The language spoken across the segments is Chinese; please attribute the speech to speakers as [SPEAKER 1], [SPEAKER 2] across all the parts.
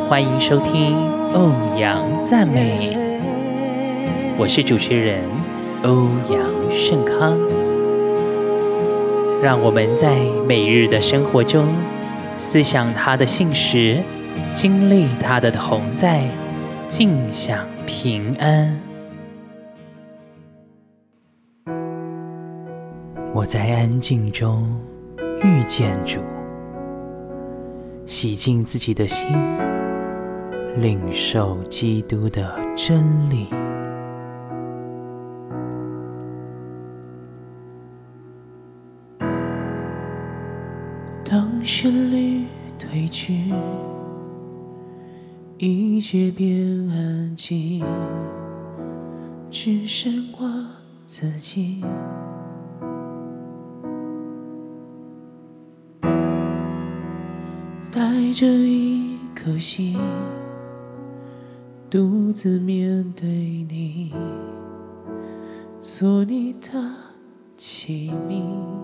[SPEAKER 1] 欢迎收听欧阳赞美，我是主持人欧阳盛康。让我们在每日的生活中思想他的信实，经历他的同在，尽享平安。我在安静中遇见主，洗净自己的心，领受基督的真理。当旋律褪去，一切变安静，只剩我自己。带着一颗心，独自面对你，做你的器皿。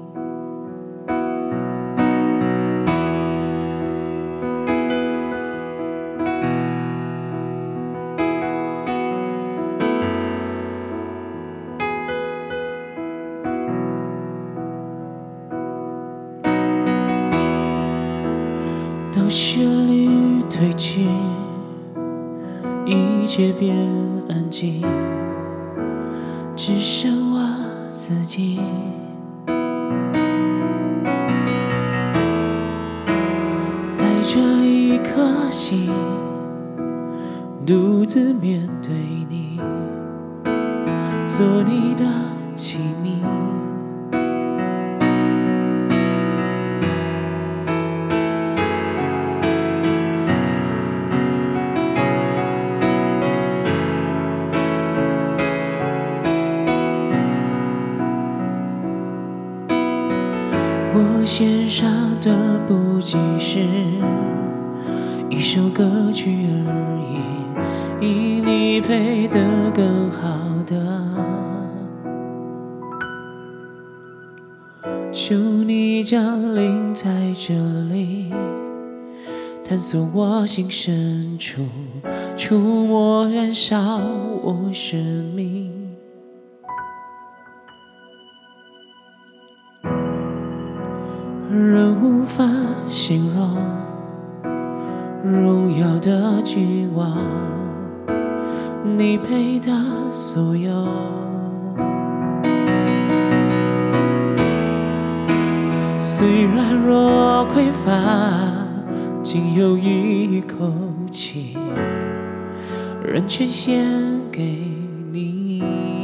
[SPEAKER 1] 当旋律褪去，一切变安静，只剩我自己。带着一颗心，独自面对你，做你的器皿。我献上的不仅是一首歌曲而已，因你配得更好的。求你降临在这里，探索我心深处，触摸燃烧我生命。人无法形容荣耀的君王，你配得所有。虽然若匮乏，仅有一口气，仍全献给你。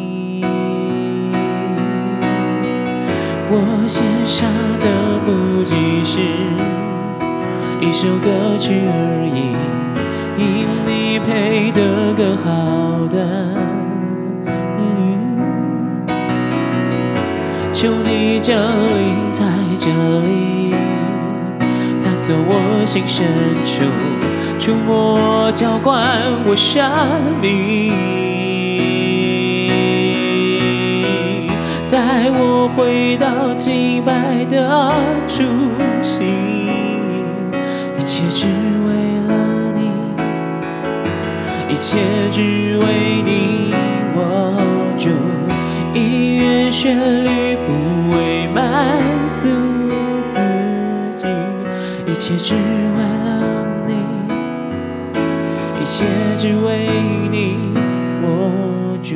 [SPEAKER 1] 我献上的不仅是一首歌曲而已，因你配得更好的。求你降临在这里，探索我心深处，触摸浇灌我生命。带我回到敬拜的初心，一切只为了你，一切只为你。我主，音乐旋律不为满足自己，一切只为了你，一切只为你。我主。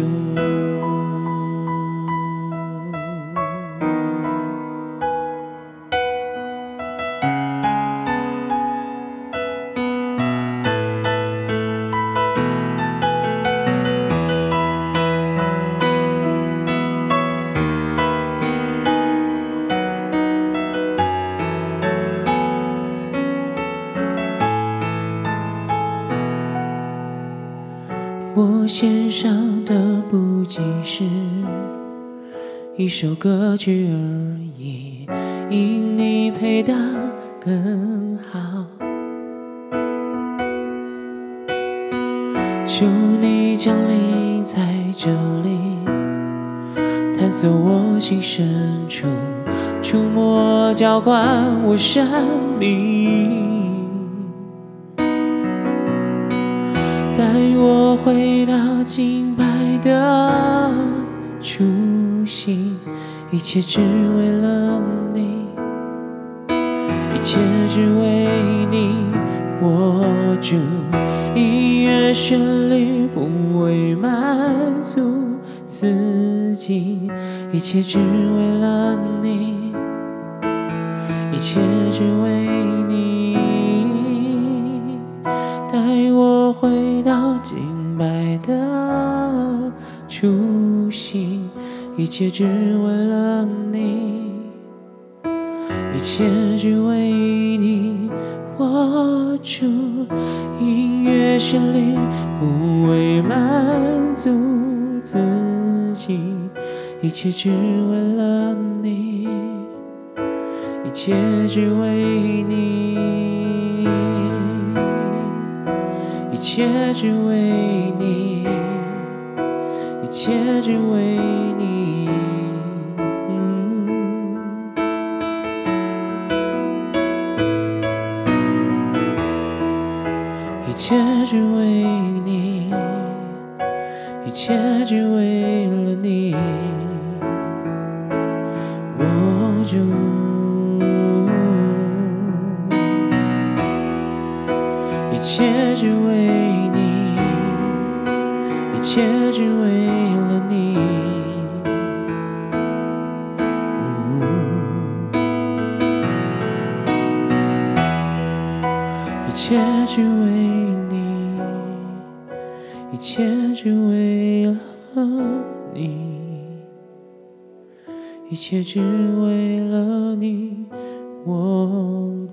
[SPEAKER 1] 我献上的不仅是一首歌曲而已，因你配得更好。求你降临在这里，探索我心深处，触摸浇灌我生命。 带我回到敬拜的初心，一切只为了你，一切只为你。我主音乐旋律不为满足自己，一切只为了你，一切只为你。带我回到敬拜的初心，一切只为了你，一切只为你。我主音乐旋律不为满足自己，一切只为了你，一切只为你，一切只为你，一切只为你。一切只为你，一切只为了你。我主一切只为你，一切只为了你。一切只为你，一切只为了你，一切只为了你。我